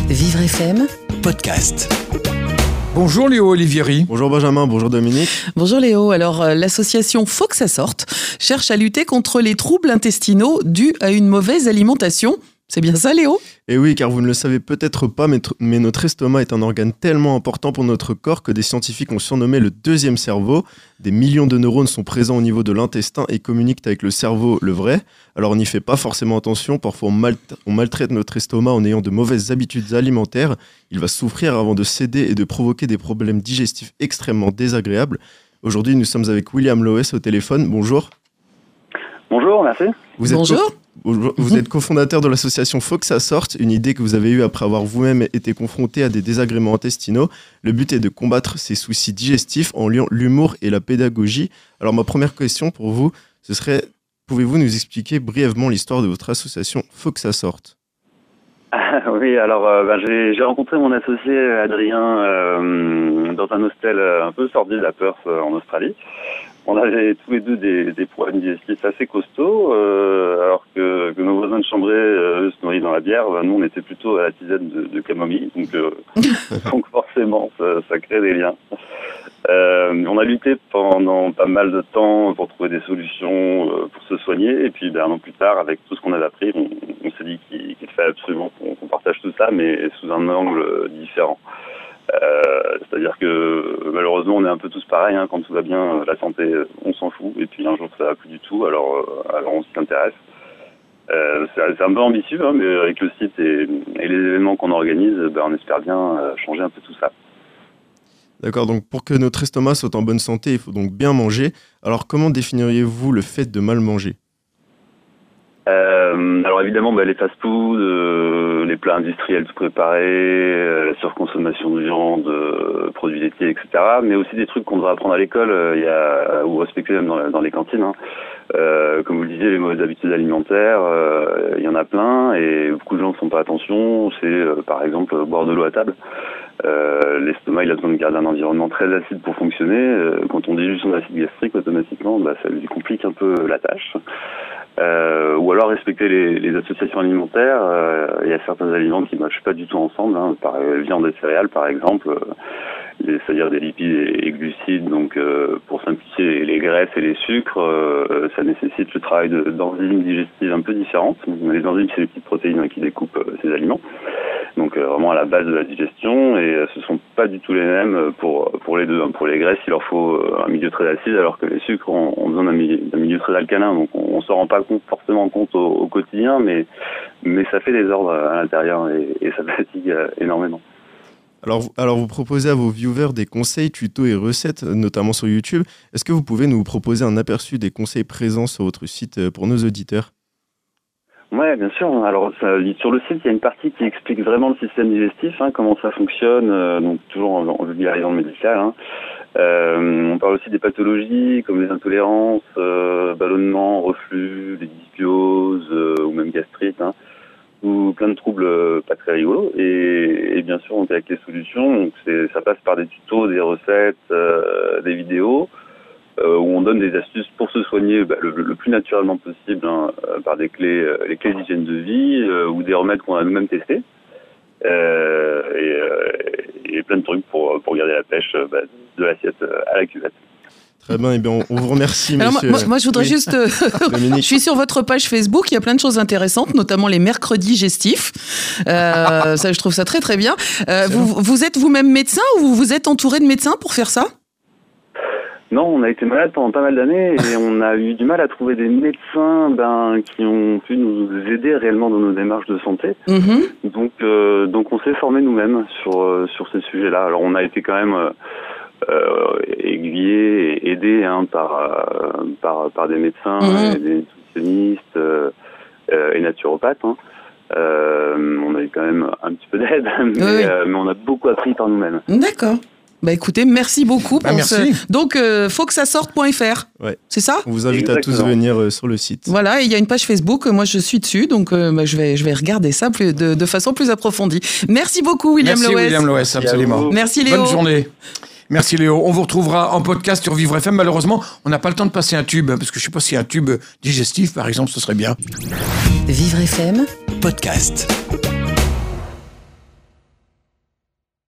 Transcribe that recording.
Vivre FM podcast. Bonjour Léo Olivieri. Bonjour Benjamin, bonjour Dominique. Bonjour Léo. Alors, l'association Faut que ça sorte cherche à lutter contre les troubles intestinaux dus à une mauvaise alimentation. C'est bien ça, Léo ? Et oui, car vous ne le savez peut-être pas, mais notre estomac est un organe tellement important pour notre corps que des scientifiques ont surnommé le deuxième cerveau. Des millions de neurones sont présents au niveau de l'intestin et communiquent avec le cerveau, le vrai. Alors on n'y fait pas forcément attention, parfois on maltraite notre estomac en ayant de mauvaises habitudes alimentaires. Il va souffrir avant de céder et de provoquer des problèmes digestifs extrêmement désagréables. Aujourd'hui, nous sommes avec William Loès au téléphone. Bonjour. Bonjour, merci. Bonjour. Vous êtes cofondateur de l'association Faut que ça sorte, une idée que vous avez eue après avoir vous-même été confronté à des désagréments intestinaux. Le but est de combattre ces soucis digestifs en liant l'humour et la pédagogie. Alors ma première question pour vous, ce serait, pouvez-vous nous expliquer brièvement l'histoire de votre association Faut que ça sorte ? Oui, alors j'ai rencontré mon associé Adrien dans un hostel un peu sordide à Perth en Australie. On avait tous les deux des problèmes digestifs assez costauds, alors que nos voisins de chambrée eux, se nourrissent dans la bière. Nous, on était plutôt à la tisane de camomille, donc forcément, ça crée des liens. On a lutté pendant pas mal de temps pour trouver des solutions pour se soigner, et puis un an plus tard, avec tout ce qu'on avait appris, on s'est dit qu'il fallait absolument qu'on partage tout ça, mais sous un angle différent. C'est-à-dire que malheureusement on est un peu tous pareils, hein, quand tout va bien, la santé on s'en fout, et puis un jour ça va plus du tout, alors on s'y intéresse. C'est un peu ambitieux, hein, mais avec le site et les événements qu'on organise, on espère bien changer un peu tout ça. D'accord, donc pour que notre estomac soit en bonne santé, il faut donc bien manger. Alors comment définiriez-vous le fait de mal manger ? Alors évidemment, les fast-foods, les plats industriels tout préparés, la surconsommation de viande, produits laitiers, etc. Mais aussi des trucs qu'on devrait apprendre à l'école, ou respecter même dans les cantines. Hein. Comme vous le disiez, les mauvaises habitudes alimentaires, il y en a plein, et beaucoup de gens ne font pas attention. C'est par exemple boire de l'eau à table. L'estomac, il a besoin de garder un environnement très acide pour fonctionner. Quand on dilue son acide gastrique, automatiquement, ça lui complique un peu la tâche. Ou alors respecter les associations alimentaires. Il y a certains aliments qui ne matchent pas du tout ensemble, hein, par viande et céréales par exemple, c'est-à-dire des lipides et glucides. Donc pour simplifier, les graisses et les sucres, ça nécessite le travail d'enzymes digestives un peu différentes. Les enzymes, c'est les petites protéines qui découpent ces aliments. Donc vraiment à la base de la digestion, et ce sont pas du tout les mêmes pour les deux. Pour les graisses, il leur faut un milieu très acide, alors que les sucres ont besoin d'un milieu très alcalin. Donc on s'en rend pas forcément compte au quotidien, mais ça fait des ordres à l'intérieur et ça fatigue énormément. Alors vous proposez à vos viewers des conseils, tutos et recettes, notamment sur YouTube. Est-ce que vous pouvez nous proposer un aperçu des conseils présents sur votre site pour nos auditeurs ? Ouais, bien sûr. Alors sur le site, il y a une partie qui explique vraiment le système digestif, hein, comment ça fonctionne, donc toujours en vulgarisant le médical. Hein. On parle aussi des pathologies comme les intolérances, ballonnements, reflux, les dysbioses ou même gastrite, hein, ou plein de troubles pas très rigolos. Et bien sûr, donc avec les solutions, donc ça passe par des tutos, des recettes, des vidéos. Où on donne des astuces pour se soigner le plus naturellement possible, hein, par les clés d'hygiène de vie ou des remèdes qu'on a nous-mêmes testés, et plein de trucs pour garder la pêche de l'assiette à la cuvette. Très bien, on vous remercie, Alors monsieur. moi, je voudrais juste... je suis sur votre page Facebook, il y a plein de choses intéressantes, notamment les mercredis gestifs. Ça, je trouve ça très très bien. Vous êtes vous-même médecin ou vous êtes entouré de médecins pour faire ça ? Non, on a été malade pendant pas mal d'années et on a eu du mal à trouver des médecins qui ont pu nous aider réellement dans nos démarches de santé. Mm-hmm. Donc on s'est formé nous-mêmes sur ces sujets-là. Alors on a été quand même aiguillés et aidés, hein, par des médecins, mm-hmm. et des nutritionnistes et naturopathes. Hein. On a eu quand même un petit peu d'aide, mais on a beaucoup appris par nous-mêmes. D'accord. Écoutez, merci beaucoup. Merci. Donc, faut que ça sorte.fr. Ouais. C'est ça ? On vous invite Exactement. à tous venir sur le site. Voilà, et il y a une page Facebook. Moi, je suis dessus, donc je vais regarder ça de façon plus approfondie. Merci beaucoup, William Loès. Merci William Loès, absolument. Merci Léo. Bonne journée. Merci Léo. On vous retrouvera en podcast sur Vivre FM. Malheureusement, on n'a pas le temps de passer un tube, parce que je ne sais pas si un tube digestif, par exemple, ce serait bien. Vivre FM podcast.